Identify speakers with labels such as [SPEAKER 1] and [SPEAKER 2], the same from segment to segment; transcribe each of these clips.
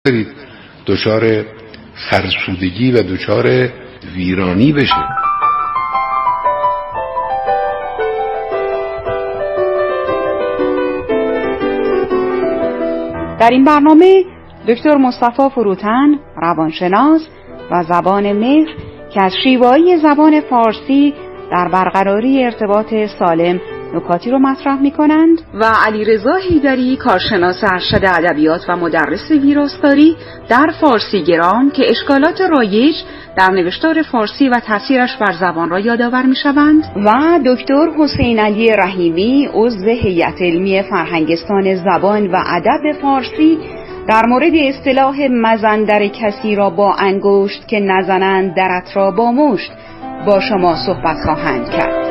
[SPEAKER 1] دچار فرسودگی و دچار ویرانی بشه.
[SPEAKER 2] در این برنامه دکتر مصطفی فروتن، روانشناس و زبان مهر که از شیوایی زبان فارسی در برقراری ارتباط سالم نکاتی رو مطرح می‌کنند و علیرضا حیدری، کارشناس ارشد ادبیات و مدرس ویراستاری در فارسی گران که اشکالات رایج در نوشتار فارسی و تاثیرش بر زبان را یادآور می‌شوند و دکتر حسین علی رحیمی، عضو هیئت علمی فرهنگستان زبان و ادب فارسی در مورد اصطلاح مزن در کسی را با انگشت که نزنند درت را با مشت با شما صحبت خواهند کرد.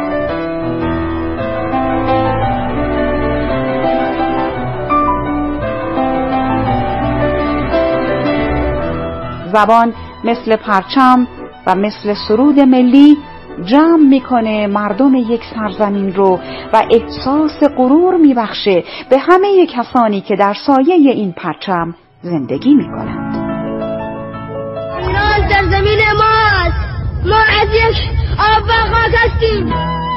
[SPEAKER 2] زبان مثل پرچم و مثل سرود ملی جمع میکنه مردم یک سرزمین رو و احساس غرور میبخشه به همه کسانی که در سایه این پرچم زندگی میکنند.
[SPEAKER 3] ایران سرزمین ماست، ما از یک آب و خاک هستیم.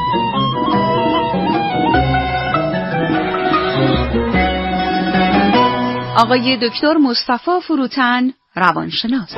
[SPEAKER 2] آقای دکتر مصطفی فروتن، روانشناس.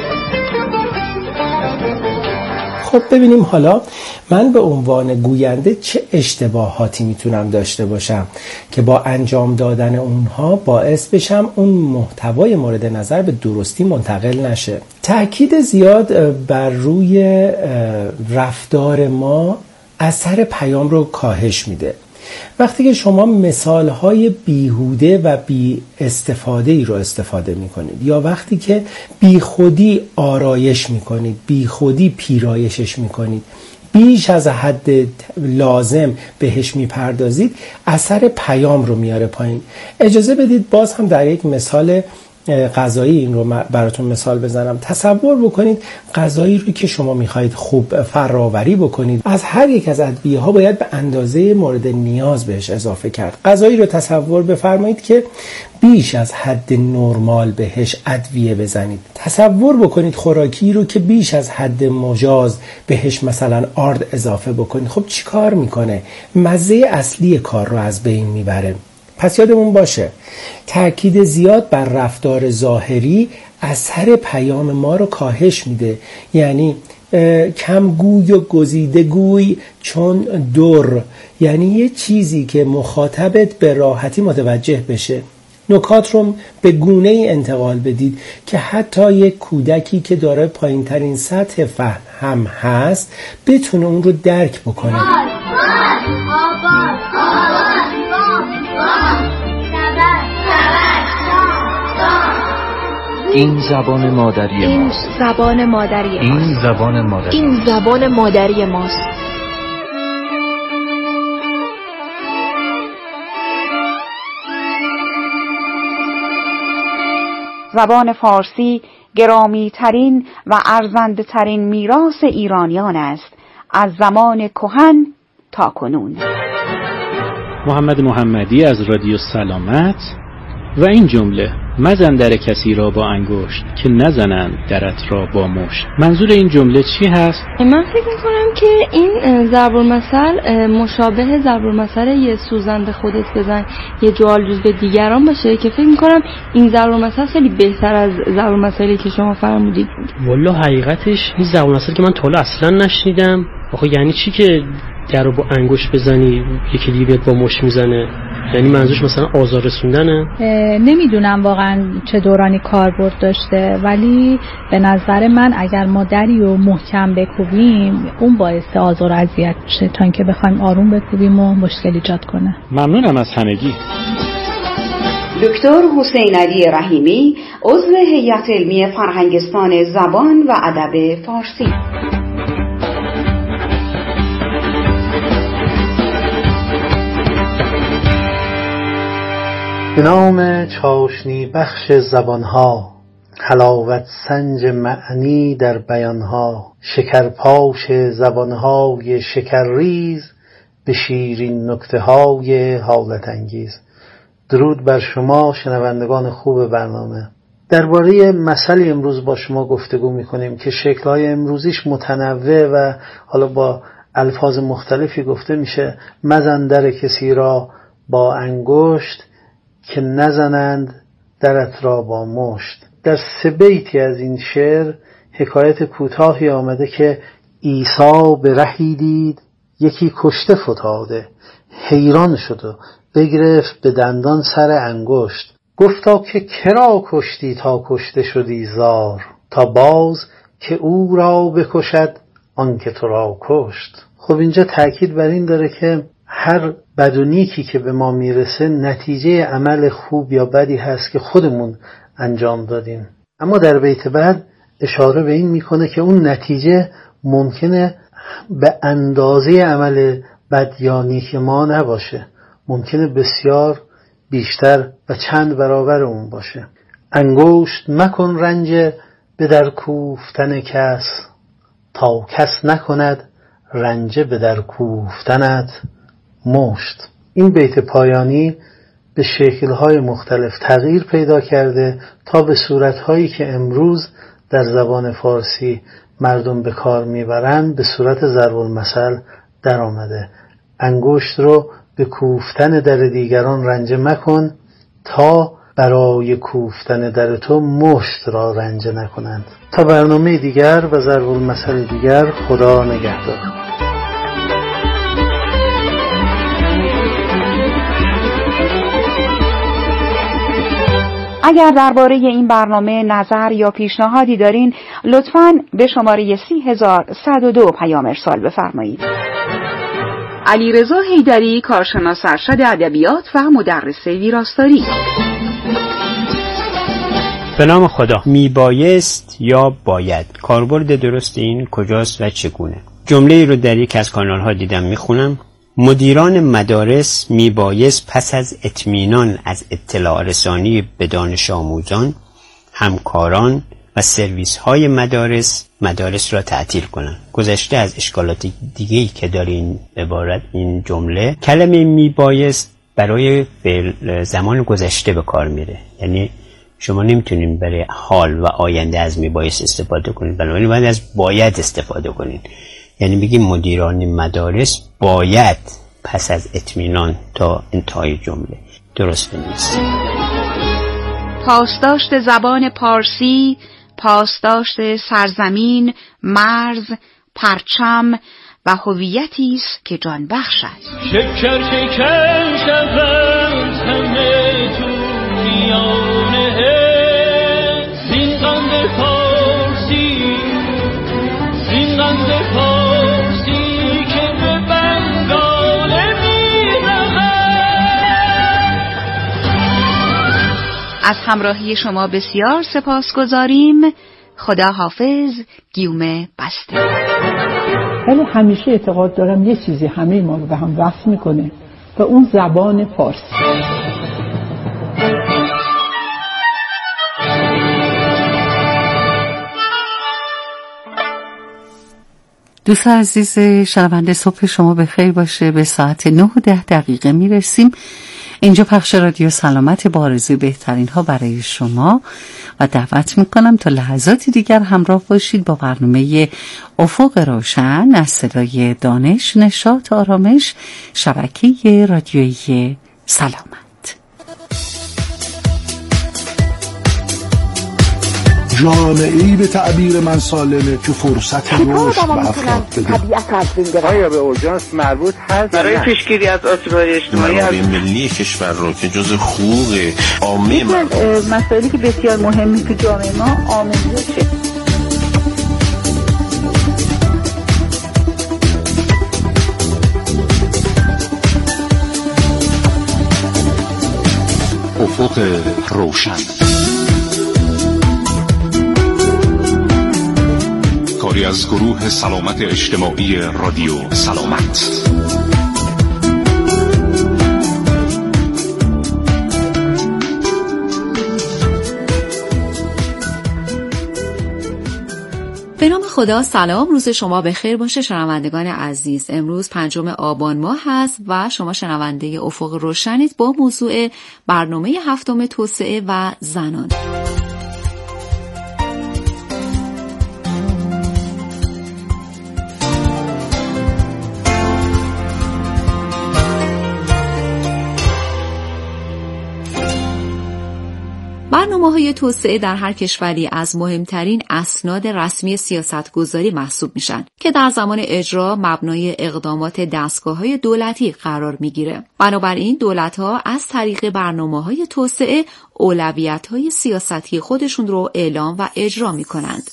[SPEAKER 4] خب ببینیم حالا من به عنوان گوینده چه اشتباهاتی میتونم داشته باشم که با انجام دادن اونها باعث بشم اون محتوای مورد نظر به درستی منتقل نشه. تأکید زیاد بر روی رفتار ما اثر پیام رو کاهش میده. وقتی که شما مثالهای بیهوده و بی استفاده ای رو استفاده میکنید یا وقتی که بی خودی آرایش میکنید، بی خودی پیرایشش میکنید، بیش از حد لازم بهش میپردازید، اثر پیام رو میاره پایین. اجازه بدید باز هم در یک مثال غذایی این رو براتون مثال بزنم. تصور بکنید غذایی رو که شما میخواید خوب فراوری بکنید، از هر یک از ادویه ها باید به اندازه مورد نیاز بهش اضافه کرد. غذایی رو تصور بفرمایید که بیش از حد نرمال بهش ادویه بزنید. تصور بکنید خوراکی رو که بیش از حد مجاز بهش مثلا آرد اضافه بکنید. خب چی کار میکنه؟ مزه اصلی کار رو از بین میبره. پس یادمون باشه تأکید زیاد بر رفتار ظاهری اثر پیام ما رو کاهش میده. یعنی کمگوی و گزیده گوی چون در، یعنی یه چیزی که مخاطبت به راحتی متوجه بشه. نکات رو به گونه ای انتقال بدید که حتی یک کودکی که داره پایین ترین سطح فهم هم هست بتونه اون رو درک بکنه.
[SPEAKER 5] این زبان مادری ماست.
[SPEAKER 6] این زبان مادری ماست.
[SPEAKER 5] این زبان مادری.
[SPEAKER 6] این زبان مادری ماست.
[SPEAKER 2] زبان فارسی گرامی ترین و ارزنده ترین میراث ایرانیان است از زمان کهن تا کنون.
[SPEAKER 7] محمد محمدی از رادیو سلامت. و این جمله مزن در کسی را با انگشت که نزنند درت را با مشت، منظور این جمله چی هست؟
[SPEAKER 8] من فکر میکنم که این ضرب المثل مشابه ضرب المثل یه سوزن به خودت بزن یه جوال به دیگران باشه که فکر میکنم این ضرب المثل خیلی بهتر از ضرب المثلی که شما فرمودید.
[SPEAKER 9] والله حقیقتش این ضرب المثل که من تا حالا اصلا نشنیدم. آخه یعنی چی که در رو با انگشت بزنی یکی دیگه بیاد با مشت میزنه؟ یعنی منظورش مثلا آزار رسوندنه؟
[SPEAKER 10] نمیدونم واقعا چه دورانی کاربرد داشته، ولی به نظر من اگر ما دری رو محکم بکوبیم اون باعث آزار و اذیت میشه تا اینکه بخوایم آروم بکوبیم و مشکل ایجاد کنه.
[SPEAKER 7] ممنونم از همگی.
[SPEAKER 2] دکتر حسین علی رحیمی، عضو هیئت علمی فرهنگستان زبان و ادب فارسی.
[SPEAKER 11] به نام چاشنی بخش زبانها، حلاوت سنج معنی در بیانها، شکرپاش زبانهای شکرریز به شیرین نکته‌های حالت انگیز. درود بر شما شنوندگان خوب برنامه. درباره مثلی امروز با شما گفتگو میکنیم که شکل‌های امروزیش متنوع و حالا با الفاظ مختلفی گفته میشه. مزن در کسی را با انگشت که نزنند درت را با مشت. در 3 بیتی از این شعر حکایت کوتاهی آمده که عیسی به رهی دید یکی کشته فتاده، حیران شد و بگرفت به دندان سر انگشت. گفتا که کرا کشتی تا کشته شدی زار، تا باز که او را بکشد آن که تو را کشت. خب اینجا تأکید بر این داره که هر بد و نیکی که به ما میرسه نتیجه عمل خوب یا بدی هست که خودمون انجام دادیم. اما در بیت بعد اشاره به این میکنه که اون نتیجه ممکنه به اندازه عمل بد یا نیک ما نباشه، ممکنه بسیار بیشتر و چند برابر اون باشه. انگشت مکن رنج به در کوفتن کس، تا کس نکند رنج به در کوفتنت مشت. این بیت پایانی به شکل‌های مختلف تغییر پیدا کرده تا به صورت‌هایی که امروز در زبان فارسی مردم به کار میبرن به صورت ضرب المثل در آمده. انگشت رو به کوفتن در دیگران رنجه مکن تا برای کوفتن در تو مشت را رنجه نکنند. تا برنامه دیگر و ضرب المثل دیگر، خدا نگهدار.
[SPEAKER 2] اگر درباره این برنامه نظر یا پیشنهادی دارین لطفاً به شماره 30102 پیام ارسال بفرمایید. علیرضا حیدری، کارشناس ارشد ادبیات و مدرس ویراستاری.
[SPEAKER 12] به نام خدا. میبایست یا باید، کاربرد درست این کجاست و چگونه؟ جمله ای رو در یک از کانال ها دیدم میخونم. مدیران مدارس میبایست پس از اطمینان از اطلاع رسانی به دانش آموزان، همکاران و سرویس های مدارس را تعطیل کنند. گذشته از اشکالات دیگه‌ای که داره این عبارت، این جمله، کلمه میبایست برای زمان گذشته به کار میره. یعنی شما نمیتونین برای حال و آینده از میبایست استفاده کنید، بنابراین باید از باید استفاده کنید. یعنی بگیم مدیران مدارس باید پس از اطمینان تا انتهای جمله. درست نیست.
[SPEAKER 2] پاسداشت زبان پارسی، پاسداشت سرزمین، مرز، پرچم و هویتی است که جان بخش است.
[SPEAKER 13] شکر شکر شود همه تو میانه زین قند پارسی، زین قند پارسی که به بنگال میرود.
[SPEAKER 2] از همراهی شما بسیار سپاسگزاریم. خدا حافظ. گیوم بسته.
[SPEAKER 14] ولی همیشه اعتقاد دارم یه چیزی همه ما رو به هم وصل میکنه و اون زبان فارسی.
[SPEAKER 15] دوستان عزیز شنونده، صبح شما بخیر باشه. به ساعت 9:10 میرسیم. اینجا پخش رادیو سلامت با آرزوی بهترین ها برای شما و دعوت میکنم تا لحظاتی دیگر همراه باشید با برنامه افق روشن از صدای دانش، نشاط، آرامش، شبکه رادیویی سلامت.
[SPEAKER 16] جامعه‌ای به تعبیر من سالمه که فرصت رشد به افراد بده.
[SPEAKER 17] آیا به اورژانس مربوط هست برای پیشگیری از آسیب‌های اجتماعی؟
[SPEAKER 18] منابع ملی کشور رو که جز حقوق عامه
[SPEAKER 19] مسائلی که بسیار مهمی تو جامعه ما آموزشه.
[SPEAKER 18] افق روشن، کاری از گروه سلامت اجتماعی رادیو سلامت.
[SPEAKER 15] به نام خدا. سلام، روز شما بخیر باشه شنوندگان عزیز. امروز 5 آبان ماه هست و شما شنونده افق روشنید با موضوع برنامه 7 توسعه و زنان.
[SPEAKER 2] برنامه‌های توسعه در هر کشوری از مهمترین اسناد رسمی سیاستگذاری محسوب میشن که در زمان اجرا مبنای اقدامات دستگاه‌های دولتی قرار میگیره. بنابراین دولت‌ها از طریق برنامه‌های توسعه اولویت‌های سیاستی خودشون رو اعلام و اجرا میکنند.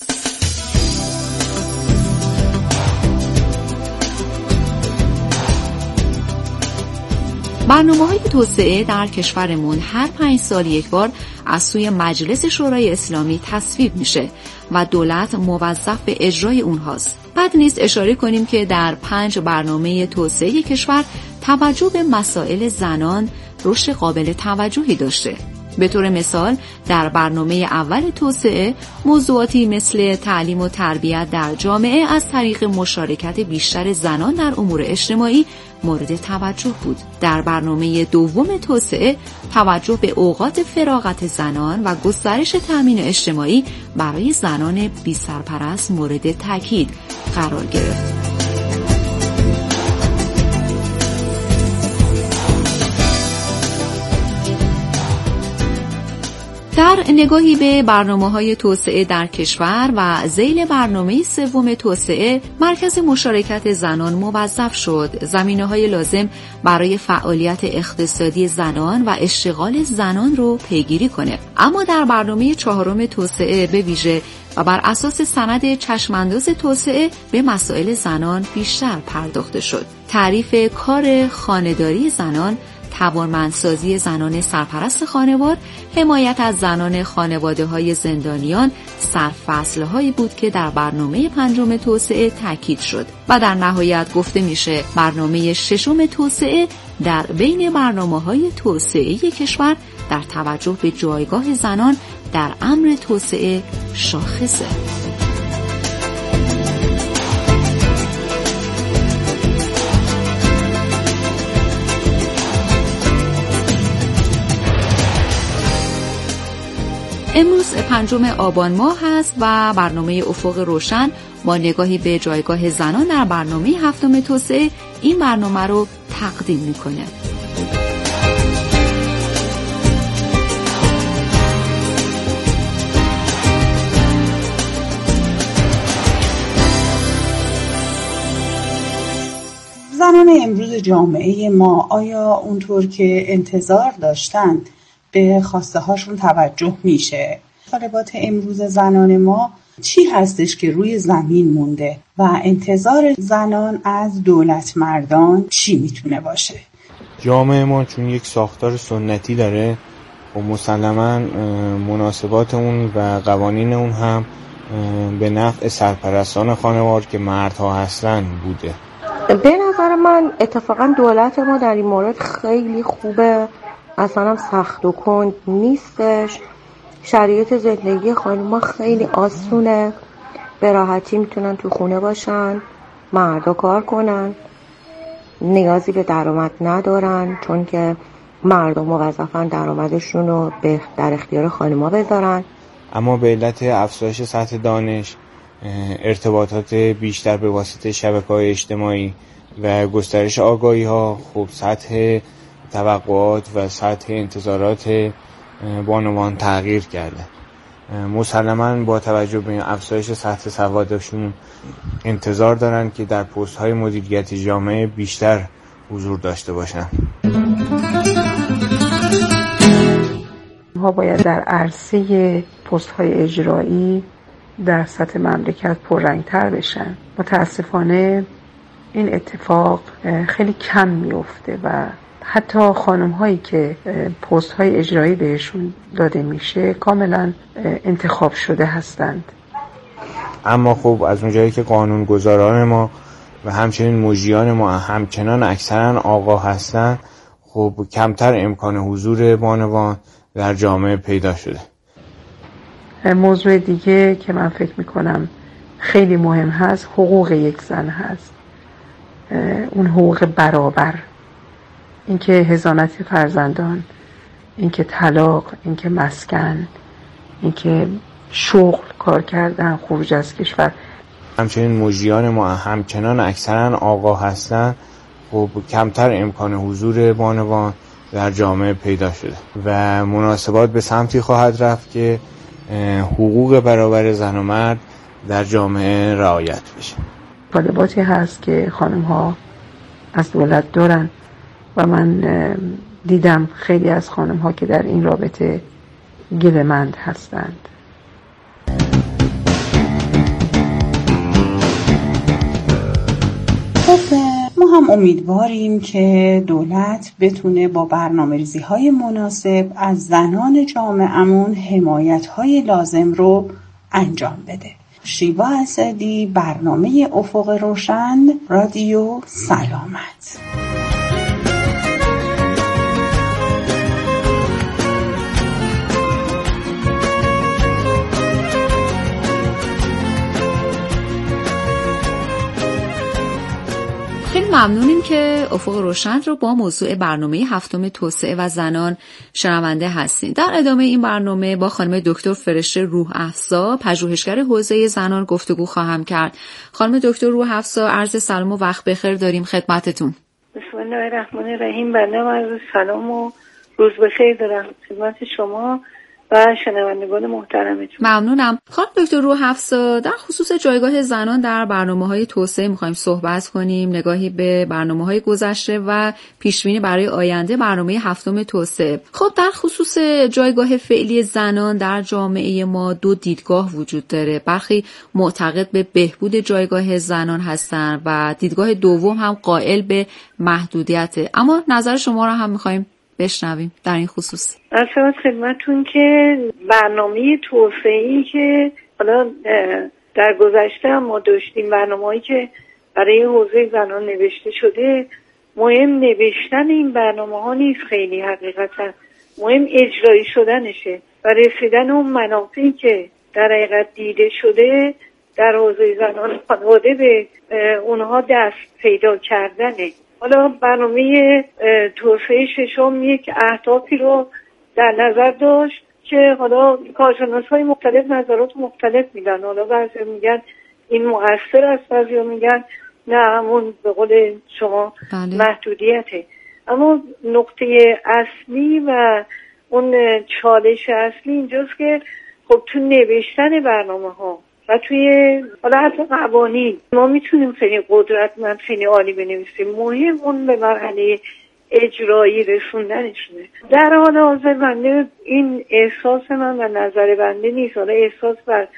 [SPEAKER 2] برنامه‌های توسعه در کشورمون هر 5 سال یک بار از سوی مجلس شورای اسلامی تصویب میشه و دولت موظف به اجرای اونهاست. بد نیست اشاره کنیم که در 5 برنامه توسعه کشور توجه به مسائل زنان رشد قابل توجهی داشته. به طور مثال در برنامه اول توسعه موضوعاتی مثل تعلیم و تربیت در جامعه از طریق مشارکت بیشتر زنان در امور اجتماعی مورد توجه بود. در برنامه دوم توسعه توجه به اوقات فراغت زنان و گسترش تامین اجتماعی برای زنان بی سرپرست مورد تاکید قرار گرفت. در نگاهی به برنامه‌های توسعه در کشور و ذیل برنامه سوم توسعه، مرکز مشارکت زنان موظف شد زمینه‌های لازم برای فعالیت اقتصادی زنان و اشتغال زنان رو پیگیری کنه. اما در برنامه 4 توسعه به ویژه و بر اساس سند چشمانداز توسعه به مسائل زنان بیشتر پرداخته شد. تعریف کار خانه‌داری زنان، توانمندسازی زنان سرپرست خانوار، حمایت از زنان خانواده‌های زندانیان سرفصل‌هایی بود که در برنامه 5 توسعه تاکید شد و در نهایت گفته میشه برنامه 6 توسعه در بین برنامه‌های توسعه کشور در توجه به جایگاه زنان در امر توسعه شاخصه. امروز 5 آبان ماه هست و برنامه افق روشن با نگاهی به جایگاه زنان در برنامه 7 توسعه این برنامه رو تقدیم میکنه.
[SPEAKER 20] زنان امروز جامعه ما آیا اونطور که انتظار داشتند به خواسته هاشون توجه میشه؟ طالبات امروز زنان ما چی هستش که روی زمین مونده و انتظار زنان از دولت مردان چی میتونه باشه؟
[SPEAKER 21] جامعه ما چون یک ساختار سنتی داره و مسلماً مناسبات اون و قوانین اون هم به نفع سرپرستان خانوار که مردها هستن بوده.
[SPEAKER 22] به نظر من اتفاقا دولت ما در این مورد خیلی خوبه، اصلا هم سخت و کند نیستش. شرایط زندگی خانوما خیلی آسونه، به راحتی میتونن تو خونه باشن، مردا کار کنن، نیازی به درآمد ندارن چون که مردم موظفن درآمدشون رو در اختیار خانوما بذارن.
[SPEAKER 21] اما به علت افزایش سطح دانش، ارتباطات بیشتر به واسطه شبکه‌های اجتماعی و گسترش آگاهی‌ها، خب سطح توقعات و سطح انتظارات بانوان تغییر کرده. مسلماً با توجه به افزایش سطح سوادشون انتظار دارن که در پست‌های مدیریت جامعه بیشتر حضور داشته باشن.
[SPEAKER 14] ما باید در عرصه پست‌های اجرایی در سطح مملکت پررنگ‌تر بشن. متاسفانه این اتفاق خیلی کم میفته و حتی خانم هایی که پست های اجرایی بهشون داده میشه کاملا انتخاب شده هستند.
[SPEAKER 21] اما خب از اونجایی که قانونگذاران ما و همچنین مجریان ما همچنان اکثرا آقا هستند، خب کمتر امکان حضور بانوان در جامعه پیدا شده.
[SPEAKER 14] موضوع دیگه که من فکر میکنم خیلی مهم هست حقوق یک زن هست. اون حقوق برابر، اینکه حضانت فرزندان، اینکه طلاق، اینکه مسکن، اینکه شغل، کار کردن، خروج از کشور.
[SPEAKER 21] همچنین مجریان ما همچنان اکثرا آقا هستن، خب کمتر امکان حضور بانوان در جامعه پیدا شده و مناسبات به سمتی خواهد رفت که حقوق برابر زن و مرد در جامعه رعایت بشه.
[SPEAKER 14] مطالباتی هست که خانم ها از دولت دارن و من دیدم خیلی از خانم ها که در این رابطه گله‌مند هستند.
[SPEAKER 20] ما هم امیدواریم که دولت بتونه با برنامه‌ریزی‌های مناسب از زنان جامعه‌مون حمایت‌های لازم رو انجام بده. شیوا اسدی، برنامه افق روشن، رادیو سلامت.
[SPEAKER 2] خیلی ممنونیم که افق روشن رو با موضوع برنامه هفتم توسعه و زنان شنونده هستین. در ادامه این برنامه با خانم دکتر فرشته روح افزا، پژوهشگر حوزه زنان گفتگو خواهم کرد. خانم دکتر روح افزا، عرض سلام و وقت بخیر داریم خدمتتون.
[SPEAKER 1] بسم الله الرحمن الرحیم. بنده عرض سلام و روز بخیر دارم خدمت شما و شنوندگان محترمتون.
[SPEAKER 2] ممنونم. خانم دکتر روح افزا، در خصوص جایگاه زنان در برنامه‌های توسعه می‌خوایم صحبت کنیم، نگاهی به برنامه‌های گذشته و پیش‌بینی برای آینده برنامه هفتم توسعه. خب در خصوص جایگاه فعلی زنان در جامعه ما دو دیدگاه وجود داره. برخی معتقد به بهبود جایگاه زنان هستند و دیدگاه دوم هم قائل به محدودیت. اما نظر شما را هم می‌خوایم بشنویم در این خصوص.
[SPEAKER 1] از خدمتون که برنامه توسعه‌ای که حالا در گذشته هم ما داشتیم، برنامه‌ای که برای حوزه زنان نوشته شده، مهم نوشتن این برنامه‌ها نیست، خیلی حقیقتا مهم اجرایی شدنشه و رسیدن اون منافعی که در حقیقت دیده شده در حوزه زنان خانواده به اونها دست پیدا کردنه. حالا برنامه توسعه ششم یک اهدافی رو در نظر داشت که حالا کارشناس‌های مختلف نظرات مختلف میدن. حالا بعضی میگن این مؤثر است، بعضی میگن نه همون به قول شما محدودیته. اما نقطه اصلی و اون چالش اصلی اینجاست که خب تو نوشتن برنامه‌ها و توی حالا حتی قوانین ما میتونیم خیلی قدرتمند خیلی عالی بنویسیم، مهم اون به مرحله اجرایی رسوندنشونه. در حال حاضر بنده این احساس من و نظر بنده نیست، حالا احساس بر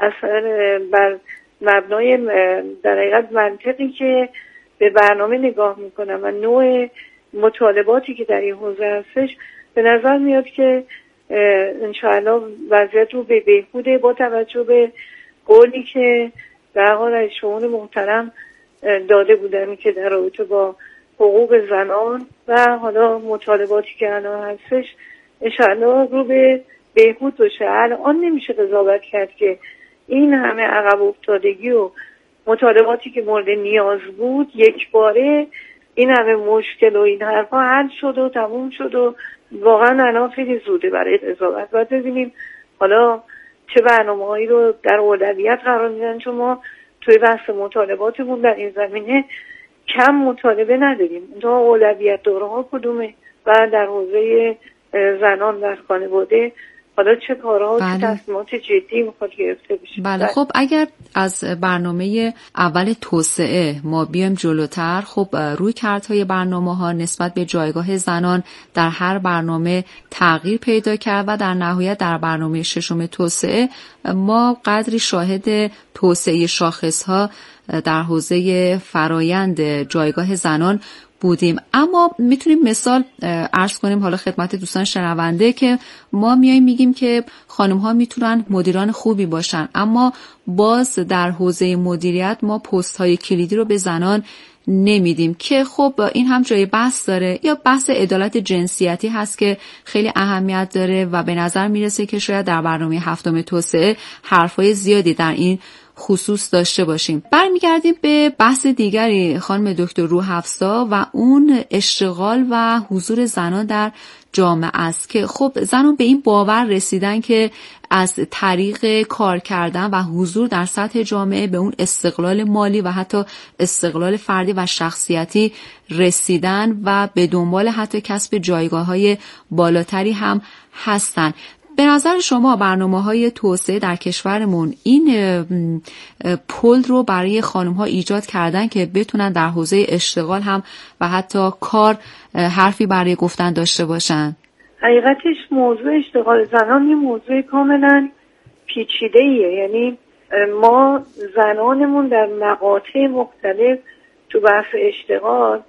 [SPEAKER 1] اثر بر مبنای در حقیقت منطقی که به برنامه نگاه میکنم و نوع مطالباتی که در این حوزه هستش، به نظر میاد که انشاءالله وضعیت رو به بهبوده با توجه به قولی که در حال از شما محترم داده بودن که در رابطه با حقوق زنان و حالا مطالباتی که الان هستش انشاءالله رو به بهبود بشه. الان نمیشه قضاوت کرد که این همه عقب افتادگی و مطالباتی که مورد نیاز بود یک باره این همه مشکل و این حرفا حل شد و تموم شد و واقعا الان خیلی زوده برای قضاوت. باید ببینیم حالا چه برنامه‌هایی رو در اولویت قرار میدن، چون ما توی بحث مطالباتمون در این زمینه کم مطالبه نداریم. تا اولویت دارها کدومه و در حوزه زنان و خانواده حالا چه کارها و چه تصمیمات جدی میخواد گرفته بشه.
[SPEAKER 2] بله خب اگر از برنامه اول توسعه ما بیایم جلوتر، خب رویکردهای برنامه‌ها نسبت به جایگاه زنان در هر برنامه تغییر پیدا کرد و در نهایت در برنامه ششم توسعه ما قدری شاهد توسعه شاخص‌ها در حوزه فرایند جایگاه زنان بودیم. اما میتونیم مثال عرض کنیم حالا خدمت دوستان شنونده که ما میایم میگیم که خانم ها میتونن مدیران خوبی باشن، اما باز در حوزه مدیریت ما پست های کلیدی رو به زنان نمیدیم که خب این هم جای بحث داره. یا بحث عدالت جنسیتی هست که خیلی اهمیت داره و به نظر میرسه که شاید در برنامه هفتم توسعه حرفای زیادی در این خصوص داشته باشیم. برمیگردیم به بحث دیگری خانم دکتر روحافظا و اون اشتغال و حضور زنان در جامعه است که خب زنان به این باور رسیدن که از طریق کار کردن و حضور در سطح جامعه به اون استقلال مالی و حتی استقلال فردی و شخصیتی رسیدن و به دنبال حتی کسب جایگاه‌های بالاتری هم هستن. به نظر شما برنامه‌های توسعه در کشورمون این پل رو برای خانم‌ها ایجاد کردن که بتونن در حوزه اشتغال هم و حتی کار حرفی برای گفتن داشته باشن؟
[SPEAKER 1] حقیقتش موضوع اشتغال زنان یه موضوع کاملا پیچیده‌ایه. یعنی ما زنانمون در مقاطع مختلف تو بحث اشتغال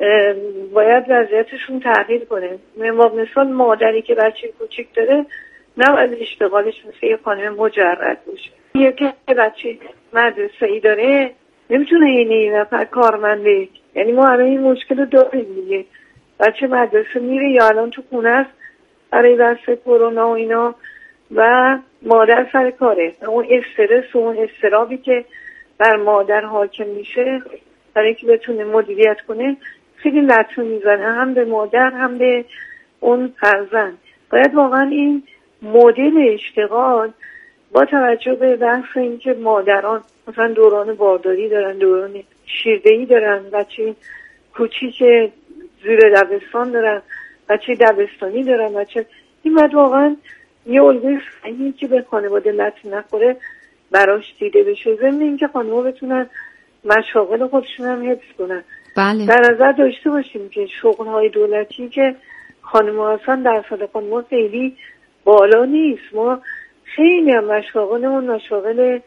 [SPEAKER 1] باید وضعیتشون تغییر کنه. مثال مادری که بچه کوچیک داره نباید اشتغالش مثل یه خانم مجرد باشه. یکی که بچه مدرسه‌ای داره نمیتونه این نفر کارمنده. یعنی ما الان این مشکل رو داریم دیگه. بچه مدرسه میره یا الان تو خونه است برای بحث کرونا و اینا و مادر سر کاره. اون استرس و اون استرابی که بر مادر حاکم میشه برای اینکه بتونه مدیریت کنه خیلی لطمه میزنه هم به مادر هم به اون فرزند. باید واقعا این مدل اشتغال با توجه به بحث اینکه مادران مثلا دوران بارداری دارن، دوران شیردهی دارن، بچه کوچیک زیر دبستان دارن، بچه دبستانی دارن، بچه این باید واقعا یه الگوی صحیحی که به خانواده لطمه نخوره براش دیده بشه. ضمن اینکه خانم‌ها بتونن مشاغل خودشون هم حفظ کنن.
[SPEAKER 2] بله.
[SPEAKER 1] در نظر داشته باشیم که شغل‌های دولتی که خانم‌ها هستن درصد خانم‌ها خیلی بالا نیست. ما خیلی هم مشاغلمون مشاغل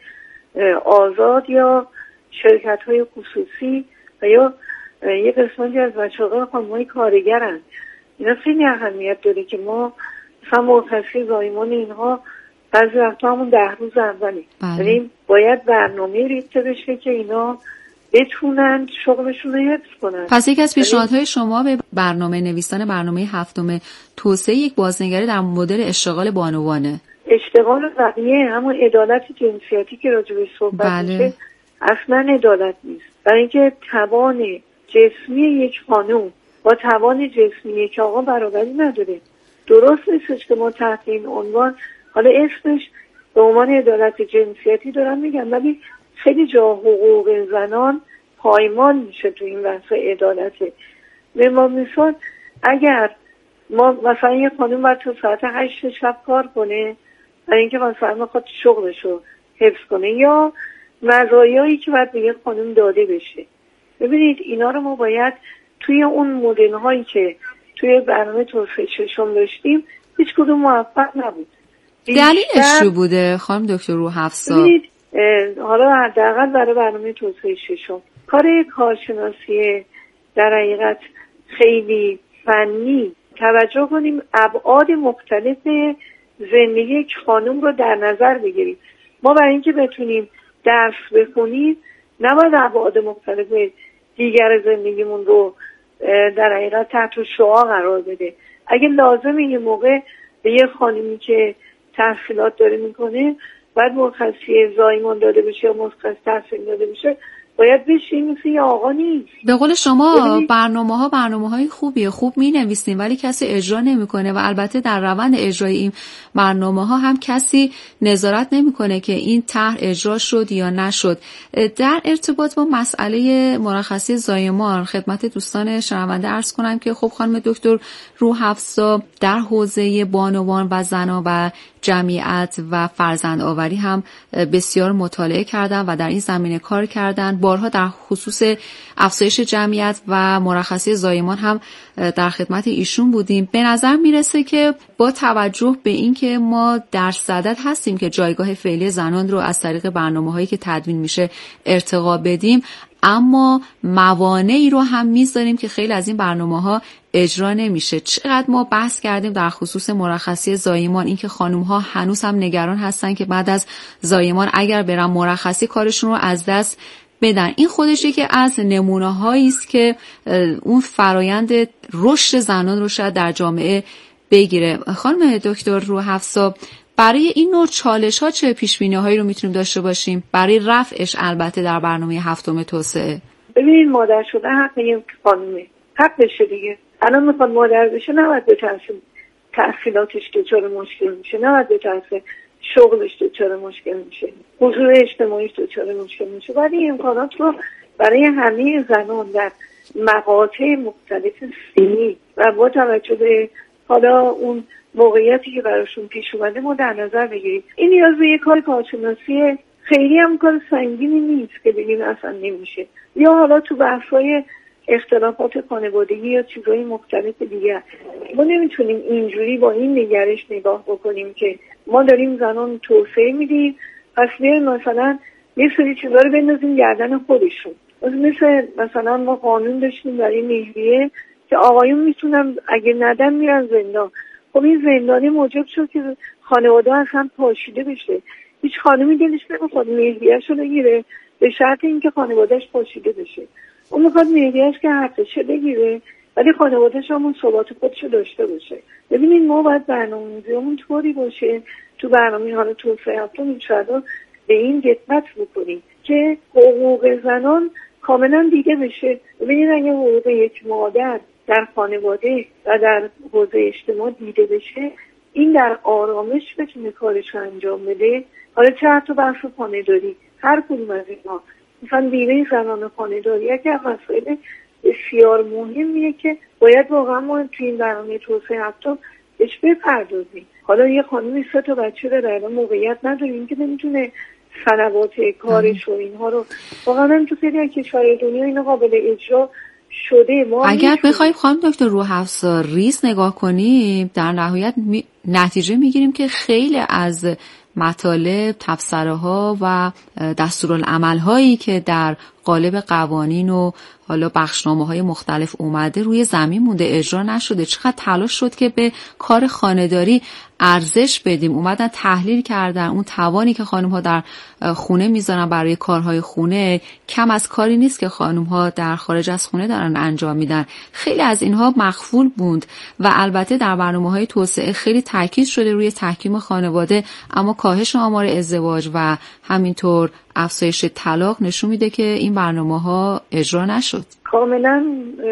[SPEAKER 1] آزاد یا شرکت‌های خصوصی و یا یه قسمتی از مشاغل خانم‌های کارگرن. اینا خیلی اهمیت داره که ما مثلا مرخصی زایمان اینها بعضی وقتا همون 10 روز اولی. یعنی باید برنامه ریخته بشه که اینا بتونن شغلشون رو حفظ کنن.
[SPEAKER 2] پس یک از پیشنهادهای شما به برنامه نویسان برنامه 7 توسعه یک بازنگری در مدل اشتغال بانوانه.
[SPEAKER 1] اشتغال بقیه همون عدالت جنسیتی که راجبش صحبت میشه اصلا عدالت نیست. برای اینکه توان جسمی یک خانم با توان جسمی یک آقا برابری نداره. درست نیستش که ما تحت این عنوان حالا اسمش به عنوان عدالت جنسیتی دارم میگم، ولی خیلی جا حقوق زنان پایمال میشه تو این بحث عدالته. به ما مثال اگر ما مثلا یه خانم باید تا ساعت 8 شب کار کنه برای اینکه مثلا میخواد شغلشو حفظ کنه یا مزایایی که باید به یه خانم داده بشه. ببینید اینا رو ما باید توی اون مدل هایی که توی برنامه توسعه 6 داشتیم هیچ کدوم موفق نبود.
[SPEAKER 2] دلیلش چی بوده خانم دکتر روحافظا؟
[SPEAKER 1] ببینید حالا حداقل برای برنامه توسعه 6 کار کارشناسی در حقیقت خیلی فنی توجه کنیم ابعاد مختلف زندگی یک خانم رو در نظر بگیریم. ما برای اینکه بتونیم درس بخونیم نباید ابعاد مختلف دیگر زندگیمون رو در حقیقت تحت شعاع قرار بده. اگه لازمه یه موقع به یه خانمی که تحصیلات داره میکنه باید مرخصی زایمان داده بشه یا مرخصی تحصیل داده بشه، باید بشین مثل یه آقا نیست.
[SPEAKER 2] به قول شما برنامه‌های خوبیه، خوب می‌نویسین ولی کسی اجرا نمی‌کنه و البته در روند اجرای این برنامه‌ها هم کسی نظارت نمی‌کنه که این طرح اجرا شد یا نشد. در ارتباط با مسئله مرخصی زایمان خدمت دوستان شنونده عرض کنم که خب خانم دکتر روحافظا در حوزه بانوان و زنا و جمعیت و فرزندآوری هم بسیار مطالعه کردن و در این زمینه کار کردن. بارها در خصوص افزایش جمعیت و مرخصی زایمان هم در خدمت ایشون بودیم. به نظر میرسه که با توجه به اینکه ما در صدد هستیم که جایگاه فعلی زنان رو از طریق برنامه‌هایی که تدوین میشه ارتقا بدیم، اما موانعی رو هم میذاریم که خیلی از این برنامه‌ها اجرا نمیشه. چقدر ما بحث کردیم در خصوص مرخصی زایمان، اینکه خانم‌ها هنوز هم نگران هستن که بعد از زایمان اگر برن مرخصی کارشون رو از دست بدن. این خودش یکی از نمونه‌هایی است که اون فرایند رشد زنان رو شاید در جامعه بگیره. خانم دکتر روحافظا، برای این نوع چالش‌ها چه پیش‌بینی‌هایی رو میتونیم داشته باشیم برای رفعش البته در برنامه هفتم توسعه؟
[SPEAKER 1] ببینید مادر شدن حق یک خانومه، حق بشه دیگه. الان میخواد مادر بشه نباید به تحصیلاتش دچار مشکل میشه، نباید به شغلش دچار مشکل میشه، حضور اجتماعیش دچار مشکل میشه. ولی این امکانات رو برای همه زنان در مقاطع مختلف سنی و با توجه به حالا اون موقعیتی که براشون پیش اومده ما در نظر بگیریم. این نیاز به یک کارشناسی خیلی هم کار سنگینی نیست که بگیم اصلا نمیشه، یا حالا تو بحث‌های اختلافات خانوادگی یا چیزهای مختلف دیگه. ما نمیتونیم اینجوری با این نگرش نگاه بکنیم که ما داریم زنان توسعه میدیم پس بیایم مثلا یه سری چیزا رو بندازیم گردن خودشون. مثلا ما قانون داشتیم برای مهریه که آقایون میتونن اگه ندن میرن زندان. خب این زندانی موجب شد که خانواده اصلا پاشیده بشه. هیچ خانمی دلش نمیخواد مهریه‌شو بگیره به شرط اینکه خانواده‌اش پاشیده بشه. اون میخواد مهریه‌اش که حقشه بگیره ولی خانواده‌اش هم اون ثبات خودشو داشته باشه. ببینید ما باید برنامه‌ریزیمون طوری باشه تو برنامه حالا توسعه هفتم انشاءالله به این دقت بکنیم که حقوق زنان کاملا دیده بشه. ببینید اگه حقوق یک مادر در خانواده و در حوزه اجتماع دیده بشه این در آرامش بتونه کارش انجام بده. حالا چه حتی بحث خانه‌داری هر کدوم از اینا مثلا بیمه زنان خانه‌داری یکی از مسائل بسیار مهمیه که باید واقعا ما توی این برنامه توسعه هفتم بهش بپردازیم. حالا یه خانمی 3 تا بچه داره الان موقعیت نداره که نمیتونه سنوات کارش و اینها رو واقعا هم تو خیلی از کشورهای دنیا اینا قابل اجرا شده. ما
[SPEAKER 2] اگر بخوایم خانم دکتر روحفظا ریز نگاه کنیم در نهایت نتیجه میگیریم که خیلی از مطالب، تبصره ها و دستورالعمل هایی که در قالب قوانین و حالا بخشنامه های مختلف اومده روی زمین مونده، اجرا نشده. چقدر تلاش شد که به کار خانه‌داری ارزش بدیم، اومدن تحلیل کردن اون توانی که خانم ها در خونه میذارن برای کارهای خونه کم از کاری نیست که خانم ها در خارج از خونه دارن انجام میدن. خیلی از اینها مخفول بود و البته در برنامه‌های توسعه خیلی تاکید شده روی تحکیم خانواده، اما کاهش آمار ازدواج و همینطور افزایش طلاق نشون میده که این برنامه‌ها اجرا نشد.
[SPEAKER 1] کاملا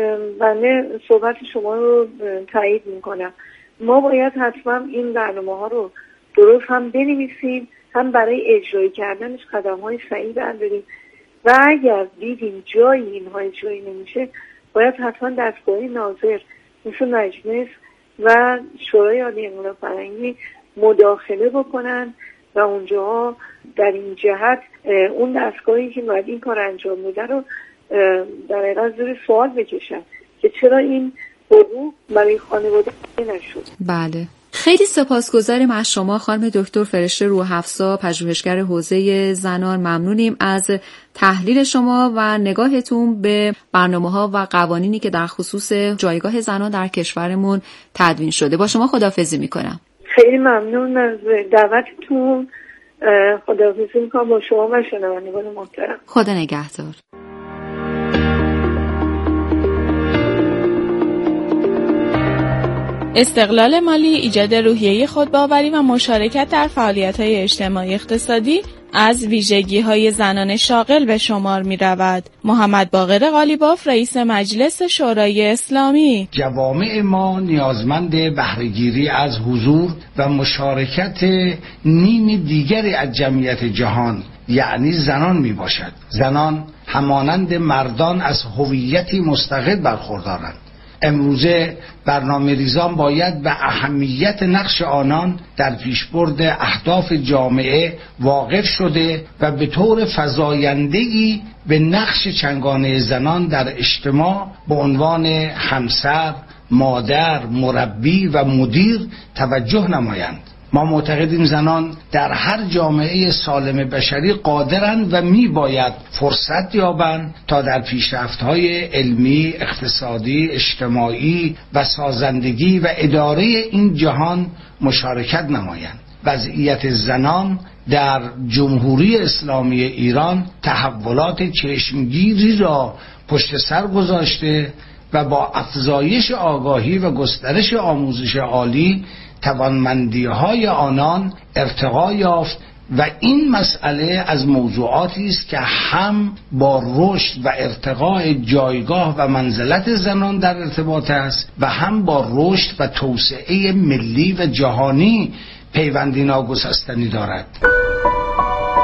[SPEAKER 1] بنده صحبت شما رو تایید میکنم. ما باید حتما این برنامه‌ها رو درست هم بنویسیم هم برای اجرای کردنش قدم‌های صحیح برداریم و اگر دیدیم جایی اینها اجرایی نمیشه باید حتما دستگاه ناظر مثل مجلس و شورای عالی انقلاب فرهنگی مداخله بکنن و اونجا در این جهت اون دستگاهی که باید این کار انجام میده رو در حقیقت زیر سوال بکشن که چرا این حقوق برای خانواده نشد.
[SPEAKER 2] بله، خیلی سپاسگزاریم از شما خانم دکتر فرشته روحفظا، پژوهشگر حوزه زنان. ممنونیم از تحلیل شما و نگاهتون به برنامه‌ها و قوانینی که در خصوص جایگاه زنان در کشورمون تدوین شده. با شما خداحافظی میکنم.
[SPEAKER 1] خیلی ممنون از دعوتتون. خداحافظی میکنم با شما و شنوندگان محترم.
[SPEAKER 2] خدا نگهدار.
[SPEAKER 3] استقلال مالی، ایجاد روحیه خودباوری و مشارکت در فعالیت‌های اجتماعی اقتصادی از ویژگی‌های زنان شاغل به شمار می‌رود. محمد باقر قالیباف، رئیس مجلس شورای اسلامی:
[SPEAKER 16] جوامع ما نیازمند بهره‌گیری از حضور و مشارکت نیم دیگری از جمعیت جهان یعنی زنان میباشد. زنان همانند مردان از هویتی مستقل برخوردارند. امروزه برنامه ریزان باید به اهمیت نقش آنان در پیشبرد اهداف جامعه واقف شده و به طور فزاینده‌ای به نقش چنگانه زنان در اجتماع به عنوان همسر، مادر، مربی و مدیر توجه نمایند. ما معتقدیم زنان در هر جامعه سالم بشری قادرند و میباید فرصت یابند تا در پیشرفت‌های علمی، اقتصادی، اجتماعی و سازندگی و اداره این جهان مشارکت نمایند. وضعیت زنان در جمهوری اسلامی ایران تحولات چشمگیری را پشت سر گذاشته و با افزایش آگاهی و گسترش آموزش عالی توانمندی‌های آنان ارتقا یافت و این مسئله از موضوعاتی است که هم با رشد و ارتقاء جایگاه و منزلت زنان در ارتباط است و هم با رشد و توسعه ملی و جهانی پیوندی ناگسستنی دارد.